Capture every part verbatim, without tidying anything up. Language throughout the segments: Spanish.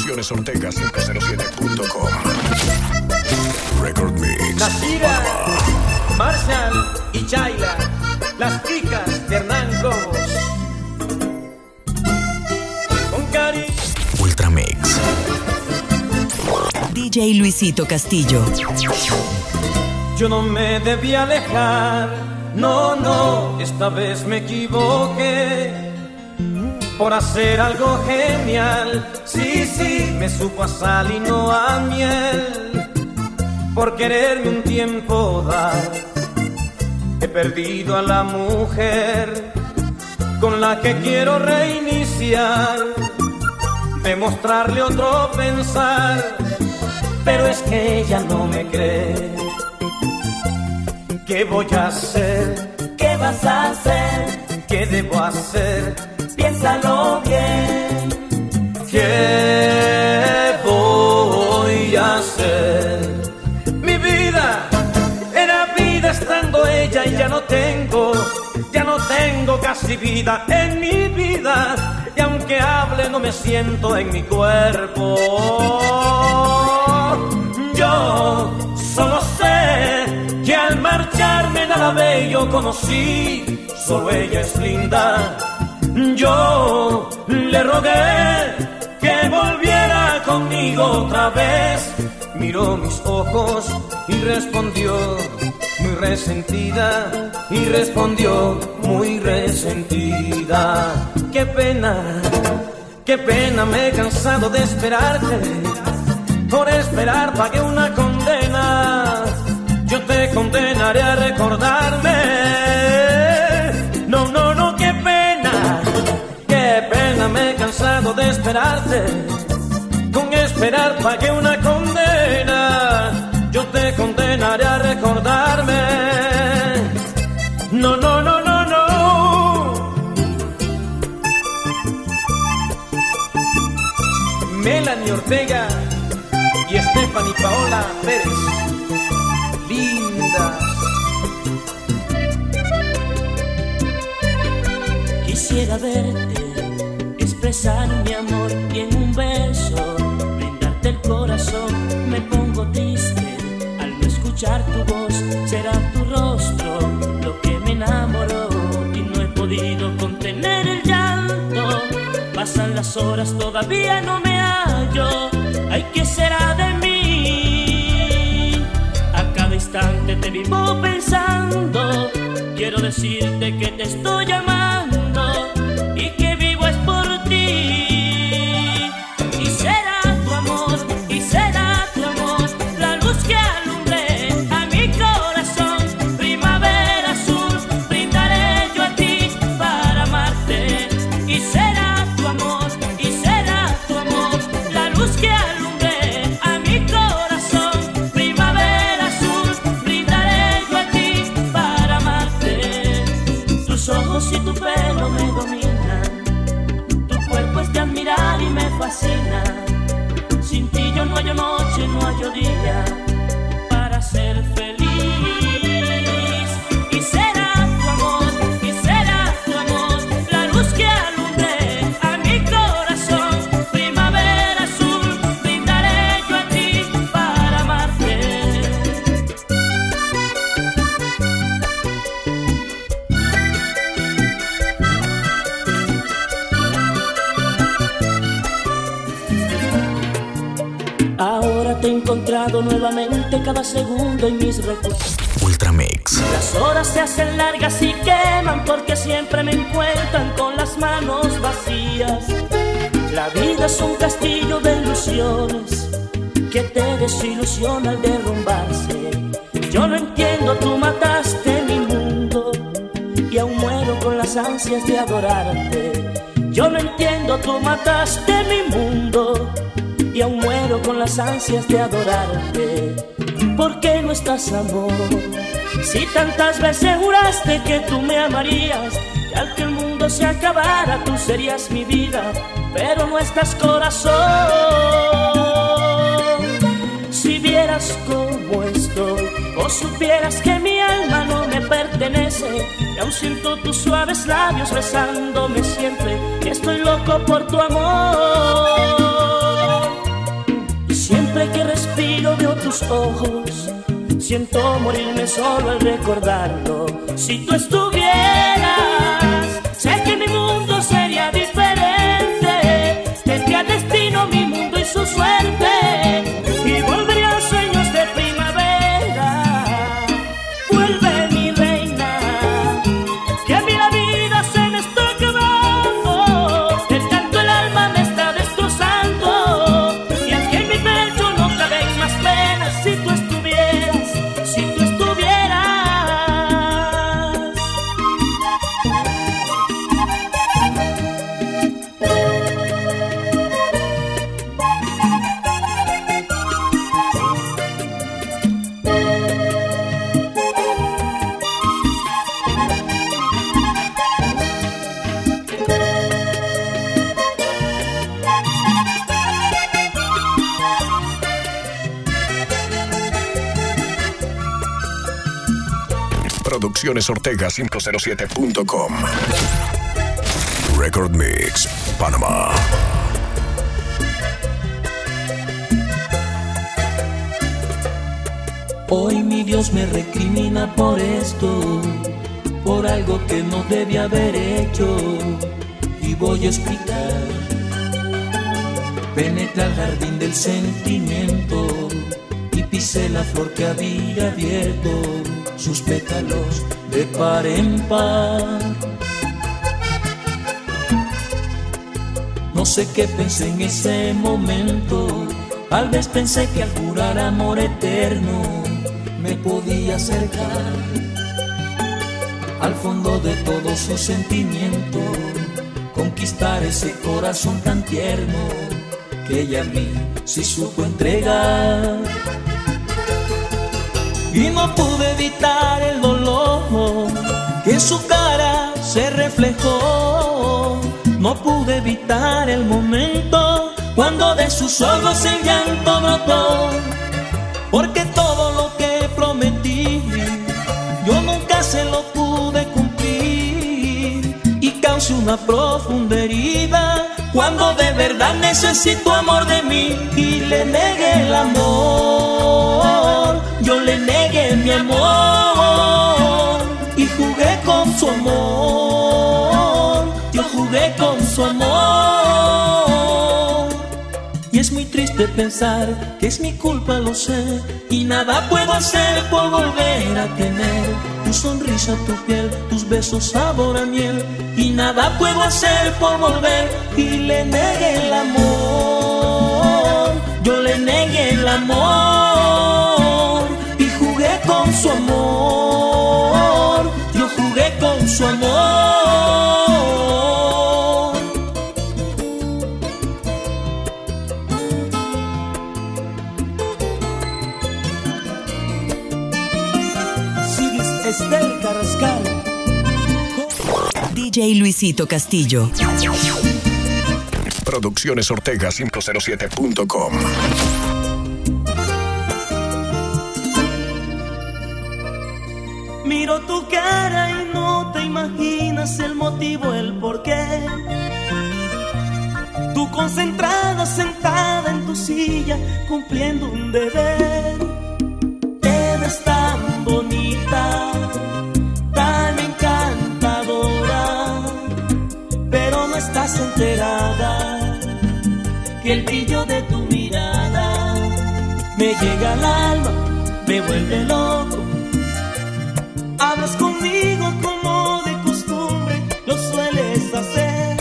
Producciones Ortega cinco cero siete punto com. Record Mix. Nashira, Marshall y Chayla, las chicas de Hernán Cobos. Con cariño. Ultra Mix. D J Luisito Castillo. Yo no me debí alejar, no, no, esta vez me equivoqué. Por hacer algo genial, sí, sí, me supo a sal y no a miel. Por quererme un tiempo dar, he perdido a la mujer con la que quiero reiniciar, demostrarle otro pensar, pero es que ella no me cree. ¿Qué voy a hacer? ¿Qué vas a hacer? ¿Qué debo hacer? Piénsalo bien. ¿Qué voy a hacer? Mi vida era vida estando ella y ya no tengo, ya no tengo casi vida en mi vida. Y aunque hable no me siento en mi cuerpo. Yo solo sé que al marcharme nada bello conocí, solo ella es linda. Yo le rogué que volviera conmigo otra vez. Miró mis ojos y respondió muy resentida, y respondió muy resentida. Qué pena, qué pena, me he cansado de esperarte. Por esperar pagué una condena. Yo te condenaré a recordarme. No, no, no, qué pena, qué pena, me he cansado de esperarte. Con esperar pagué una condena. Yo te condenaré a recordarme. No, no, no, no, no. Melanie Ortega y Stephanie Paola Pérez, lindas. Quisiera verte, expresar mi amor y en un beso brindarte el corazón. Me pongo triste al no escuchar tu voz. Será tu rostro lo que me enamoró y no he podido contener el llanto. Pasan las horas, todavía no me hallo. Ay, ¿qué será de mí? A cada instante te vivo pensando. Quiero decirte que te estoy amando y que vivo es por ti. Y será tu amor, y será tu amor la luz que alumbre a mi corazón. Primavera azul, brindaré yo a ti para amarte. Y será tu amor, y será tu amor la luz que alumbre a mi corazón. Primavera azul, brindaré yo a ti para amarte. Tus ojos y tu pelo me dominan, tu cuerpo es de admirar y me fascina. Sin ti yo no hallo noche, no hallo día para ser feliz. Y será tu amor, y será tu amor la luz que alumbre a mi corazón. Primavera azul, brindaré yo a ti para amarte. Ahora te he encontrado nuevamente cada segundo en mis recuerdos. Ultra Mix. Las horas se hacen largas y queman porque siempre me encuentran con las manos vacías. La vida es un castillo de ilusiones que te desilusiona al derrumbarse. Yo no entiendo, tú mataste mi mundo y aún muero con las ansias de adorarte. Yo no entiendo, tú mataste mi mundo y aún muero con las ansias de adorarte. ¿Por qué no estás, amor? Si tantas veces juraste que tú me amarías, que al que el mundo se acabara tú serías mi vida, pero no estás, corazón. Si vieras cómo estoy, o supieras que mi alma no me pertenece, y aún siento tus suaves labios besándome siempre, y estoy loco por tu amor. ojos, siento morirme solo al recordarlo. Si tú estuvieras, sé que mi mundo sería diferente. Tendría destino mi mundo y su suerte, y volvería a sueños de primavera. Vuelve mi reina, que a mí la vida se me está acabando. El canto el alma me está destrozando, y aunque en mi pecho no caben más penas. Si tú estuvieras, si tú estuvieras. Producciones Ortega cinco cero siete punto com. Record Mix, Panamá. Hoy mi Dios me recrimina por esto, por algo que no debía haber hecho, y voy a explicar. Penetré al jardín del sentimiento y pisé la flor que había abierto sus pétalos de par en par. No sé qué pensé en ese momento, tal vez pensé que al jurar amor eterno me podía acercar al fondo de todo su sentimiento, conquistar ese corazón tan tierno que ella a mí sí supo entregar. Y no pude evitar el dolor que en su cara se reflejó. No pude evitar el momento cuando de sus ojos el llanto brotó. Porque todo lo que prometí yo nunca se lo pude cumplir, y causé una profunda herida cuando de verdad necesito amor de mí. Y le negué el amor, yo le negué mi amor, y jugué con su amor, yo jugué con su amor. Y es muy triste pensar que es mi culpa, lo sé, y nada puedo hacer por volver a tener tu sonrisa, tu piel, tus besos sabor a miel. Y nada puedo hacer por volver, y le negué el amor, yo le negué el amor, y jugué con su amor, yo jugué con su amor. Estel Carrascal, D J Luisito Castillo. Producciones Ortega cinco cero siete punto com. Miro tu cara y no te imaginas el motivo, el porqué. Tú concentrada, sentada en tu silla, cumpliendo un deber. Te ves tan bonita, tan encantadora, pero no estás enterada que el brillo de tu mirada me llega al alma, me vuelve loco. Hablas conmigo como de costumbre lo sueles hacer,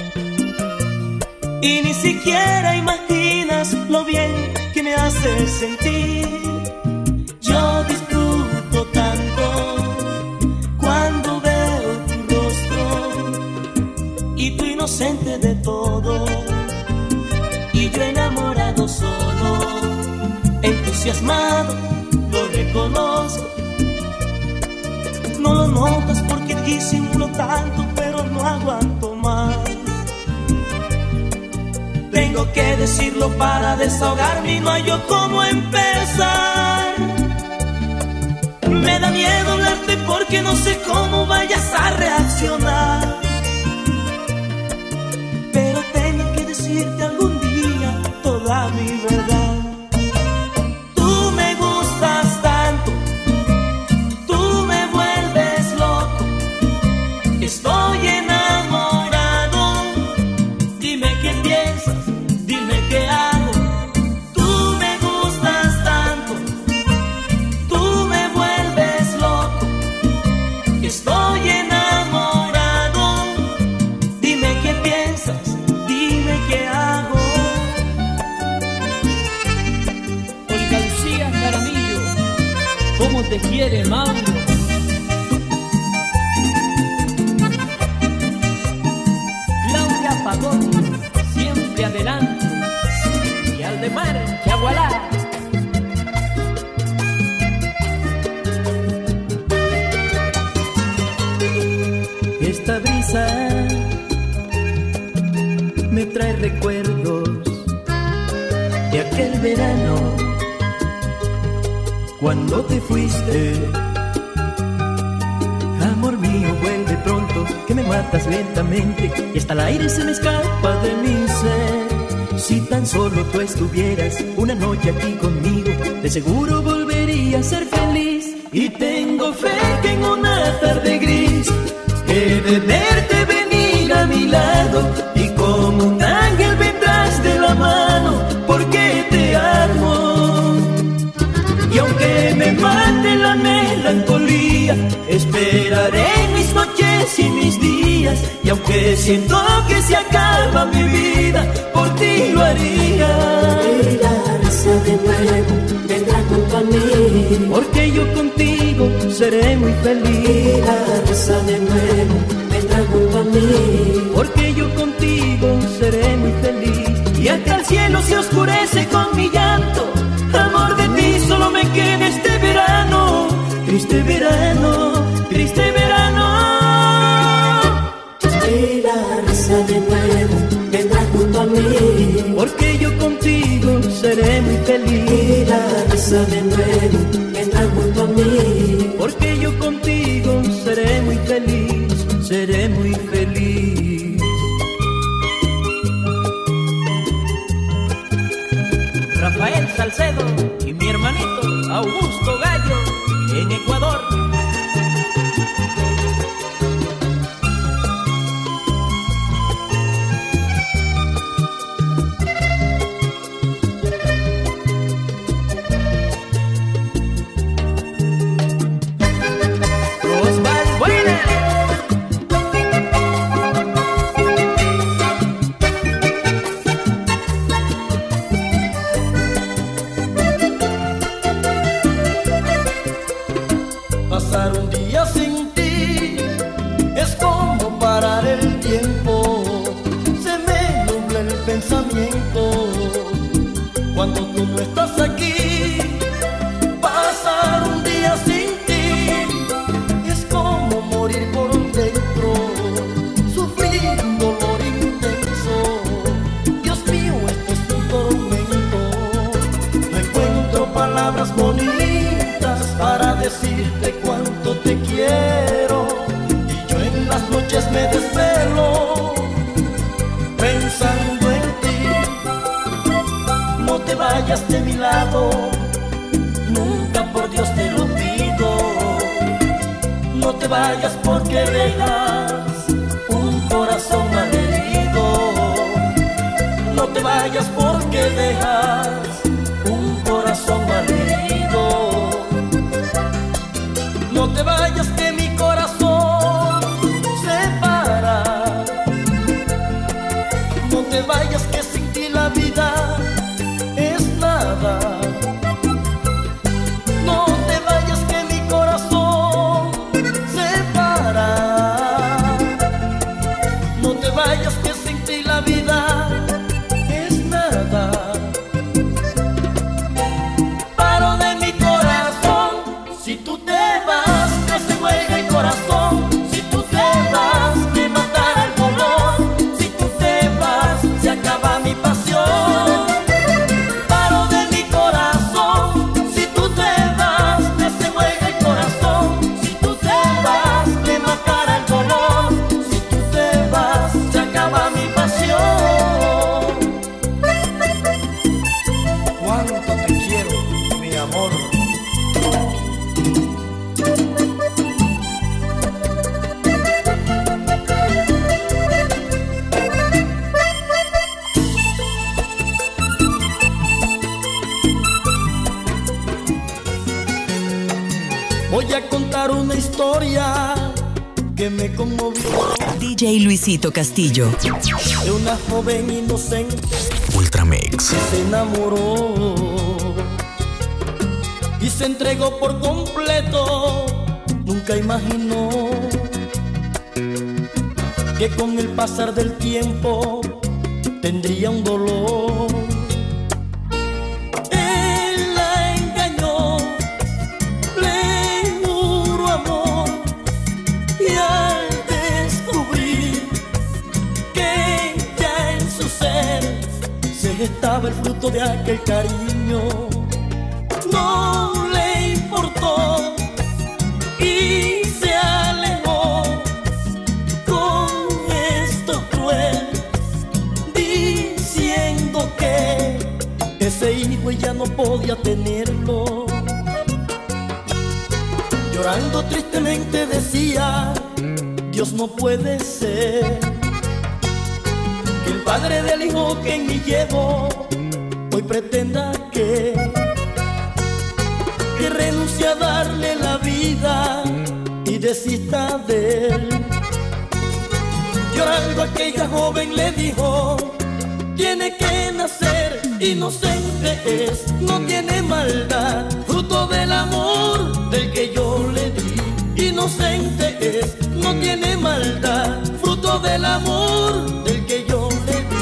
y ni siquiera imaginas lo bien que me haces sentir. Yo disfruto tanto cuando veo tu rostro y tu inocente de todo, y yo enamorado solo, entusiasmado, lo reconozco. No lo notas porque disimulo tanto, pero no aguanto más. Tengo que decirlo para desahogarme y no hay yo cómo empezar. Me da miedo hablarte porque no sé cómo vayas a reaccionar, pero tengo que decirte algún día toda mi verdad. Tú me gustas piensas, dime qué hago. Olga Lucía Jaramillo, ¿cómo te quiere Mauro? Claudia Pagón, siempre adelante. Y Aldemar Chagualá. Esta brisa me trae recuerdos de aquel verano cuando te fuiste. Amor mío, vuelve pronto, que me matas lentamente y hasta el aire se me escapa de mi ser. Si tan solo tú estuvieras una noche aquí conmigo, de seguro volvería a ser feliz. Y tengo fe que en una tarde gris he de verte venir a mi lado, y como un ángel vendrás de la mano, porque te amo. Y aunque me mate la melancolía, esperaré mis noches y mis días. Y aunque siento que se acaba mi vida, por ti lo haría. Y la risa de nuevo vendrá junto a mí, porque yo contigo seré muy feliz. y la risa de nuevo vendrá junto a mí, porque yo contigo seré muy feliz. Y hasta el cielo se oscurece con mi llanto, amor, de ti solo me queda este verano. Triste verano, triste verano. y la risa de nuevo vendrá junto a mí, Porque yo contigo seré muy feliz. y la risa de nuevo vendrá junto a mí, Porque yo contigo seré muy feliz, seré muy feliz. Rafael Salcedo y mi hermanito Augusto Gallo en Ecuador. Los Balbuena. Pasar un día sin ti es como parar el tiempo. Se me nubla el pensamiento cuando tú no estás aquí. Pasar un día sin ti es como morir por dentro, sufrir un dolor intenso. Dios mío, esto es un tormento. No encuentro palabras bonitas para decirte cuánto te quiero, y yo en las noches me desvelo pensando en ti. No te vayas de mi lado, nunca, por Dios te lo pido. No te vayas porque dejas un corazón malherido. No te vayas porque dejas un corazón malherido. No te vayas que mi corazón se para. No te vayas que sin ti la vida es nada. No te vayas que mi corazón se para. No te vayas que sin ti la vida es nada. Paro de mi corazón, si tú te vas, no se juega el corazón. Si tú te vas, me matará el dolor. Si tú te vas, se acaba mi pasión. Paro de mi corazón, si tú te vas, me se juega el corazón. Si tú te vas, me matará el dolor. Si tú te vas, se acaba mi pasión. Cuánto te quiero, mi amor. Voy a contar una historia que me conmovió. D J Luisito Castillo. De una joven inocente Ultramix. se enamoró y se entregó por completo. Nunca imaginó que con el pasar del tiempo tendría un dolor. Él la engañó, le juró amor, y al descubrir que ya en su ser se gestaba el fruto de aquel cariño, no le importó y se alejó con gesto cruel, diciendo que ese hijo ella no podía tenerlo. Llorando tristemente decía: Dios no puede ser que el padre del hijo que en mí llevo hoy pretenda que que renuncie a darle la vida y desista de él. Llorando aquella joven le dijo: tiene que nacer, inocente es, no tiene maldad, fruto del amor del que yo le di. Inocente es, no tiene maldad, fruto del amor del que yo le di.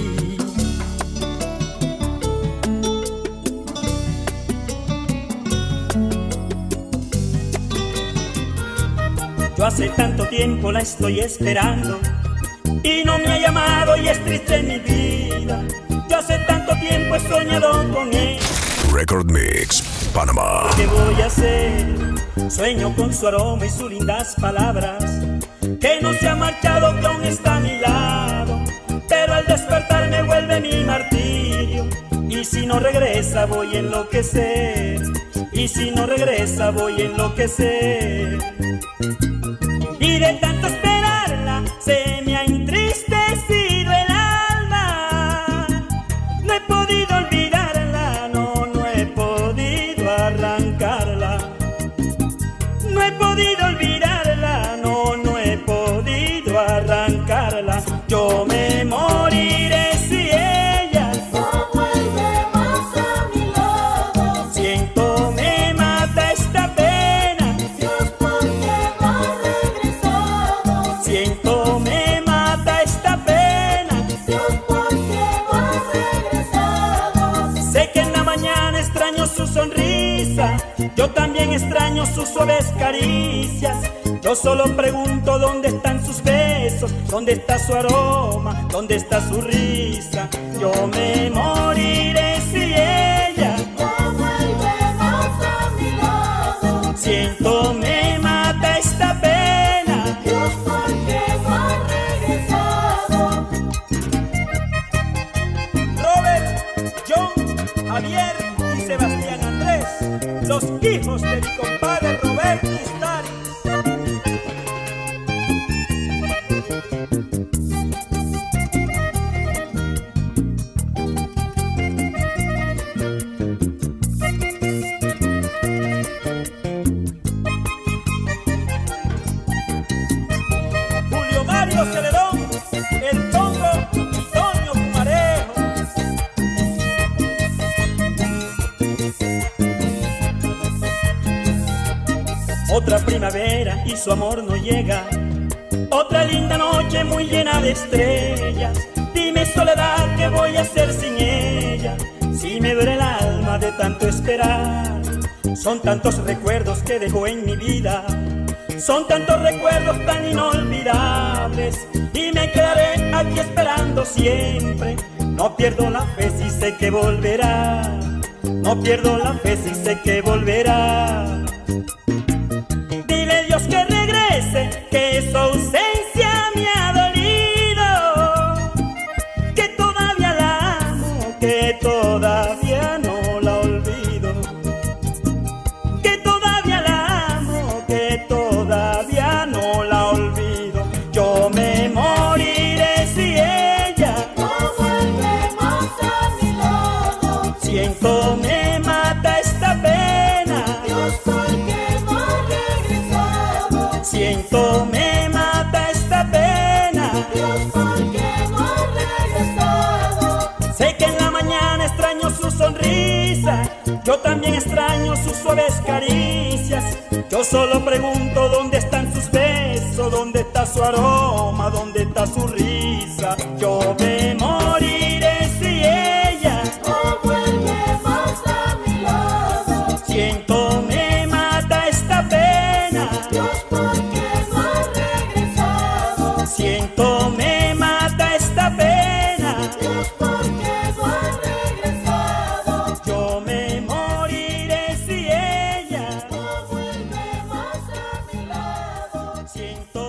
Yo hace tanto tiempo la estoy esperando y no me ha llamado y es triste mi vida. Yo hace tanto tiempo he soñado con él. Record Mix, Panamá. ¿Qué voy a hacer? Sueño con su aroma y sus lindas palabras, que no se ha marchado, que aún está a mi lado. Pero al despertar me vuelve mi martirio, y si no regresa voy a enloquecer. Y si no regresa voy a enloquecer. Y de tanto esperarla se me ha entristecido el alma. No he podido olvidarla, no, no he podido arrancarla. No he podido olvidarla, no, no he podido arrancarla. Yo me moriré si ella no vuelve más a mi lado. Siento me mata esta pena. Dios, ¿por qué no has regresado? Siento me mata esta pena. Dios, ¿por qué no has regresado? Sé que en la mañana extraño su sonrisa, yo también extraño sus suaves caricias. Yo solo pregunto dónde están sus besos, dónde está su aroma, dónde está su risa. Yo me moriré si ella No vuelve más a mi lado. siento me mata esta pena. Dios, ¿por qué no has regresado? Robert, John, Javier y Sebastián Andrés, los hijos de mi compadre Roberto Ustari. Julio Mario Celedón, El Tongo y Toño Pumarejo. Otra primavera y su amor no llega. Otra linda noche muy llena de estrellas. Dime, soledad, ¿qué voy a hacer sin ella? Si me duele el alma de tanto esperar. Son tantos recuerdos que dejó en mi vida, son tantos recuerdos tan inolvidables, y me quedaré aquí esperando siempre. No pierdo la fe si sé que volverá, no pierdo la fe si sé que volverá. Dile Dios que regrese, que su ausencia me ha dolido, que todavía la amo, que todavía no la olvido, que todavía la amo, que todavía no la olvido. Yo me moriré si ella No vuelve más a mi lado. siento me mata esta pena. Dios, ¿por qué no Yo también extraño sus suaves caricias. Yo solo pregunto dónde están sus besos, dónde está su aroma, dónde está su risa. Yo me moriré si ella no vuelve más a mi lado. Siento me mata esta pena, Dios, ¿por qué no ha regresado? siento me mata esta pena. Dios, ¿por qué no ha regresado? Yo me moriré si ella No vuelve más a mi lado. siento